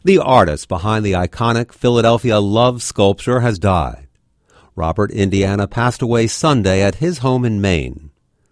The artist behind the iconic Philadelphia Love sculpture has died. Robert Indiana passed away Sunday at his home in Maine.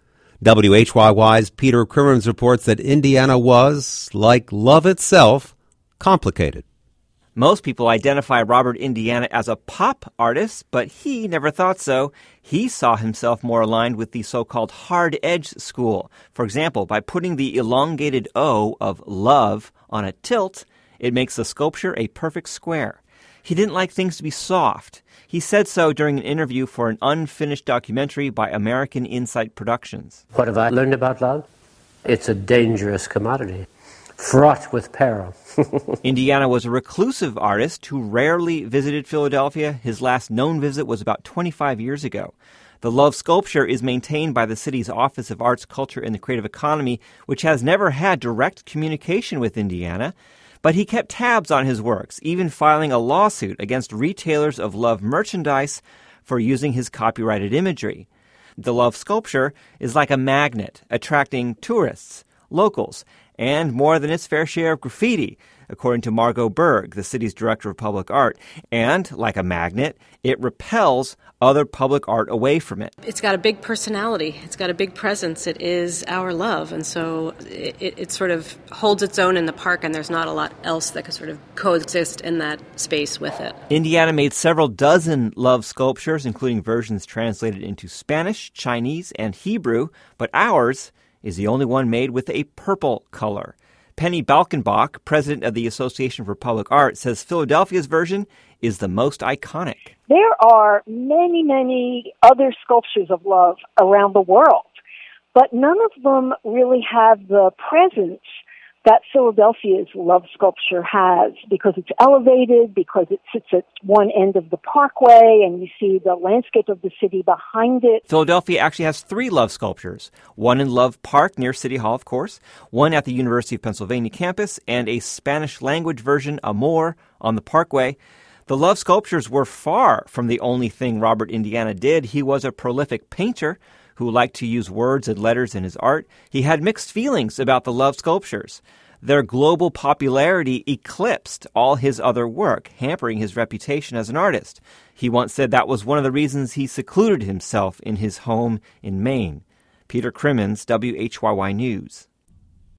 WHYY's Peter Crimmins reports that Indiana was, like love itself, complicated. Most people identify Robert Indiana as a pop artist, but he never thought so. He saw himself more aligned with the so-called hard edge school. For example, by putting the elongated O of love on a tilt, it makes the sculpture a perfect square. He didn't like things to be soft. He said so during an interview for an unfinished documentary by American Insight Productions. What have I learned about love? It's a dangerous commodity, fraught with peril. Indiana was a reclusive artist who rarely visited Philadelphia. His last known visit was about 25 years ago. The Love sculpture is maintained by the city's Office of Arts, Culture, and the Creative Economy, which has never had direct communication with Indiana. But he kept tabs on his works, even filing a lawsuit against retailers of Love merchandise for using his copyrighted imagery. The Love sculpture is like a magnet, attracting tourists, locals, and more than its fair share of graffiti, according to Margot Berg, the city's director of public art. And, like a magnet, it repels other public art away from it. It's got a big personality. It's got a big presence. It is our love. And so it sort of holds its own in the park, and there's not a lot else that could sort of coexist in that space with it. Indiana made several dozen Love sculptures, including versions translated into Spanish, Chinese, and Hebrew, but ours is the only one made with a purple color. Penny Balkenbach, president of the Association for Public Art, says Philadelphia's version is the most iconic. There are many, many other sculptures of love around the world, but none of them really have the presence that Philadelphia's Love sculpture has, because it's elevated, because it sits at one end of the parkway, and you see the landscape of the city behind it. Philadelphia actually has 3 Love sculptures, one in Love Park near City Hall, of course, one at the University of Pennsylvania campus, and a Spanish-language version, Amor, on the Parkway. The Love sculptures were far from the only thing Robert Indiana did. He was a prolific painter who liked to use words and letters in his art. He had mixed feelings about the Love sculptures. Their global popularity eclipsed all his other work, hampering his reputation as an artist. He once said that was one of the reasons he secluded himself in his home in Maine. Peter Crimmins, WHYY News.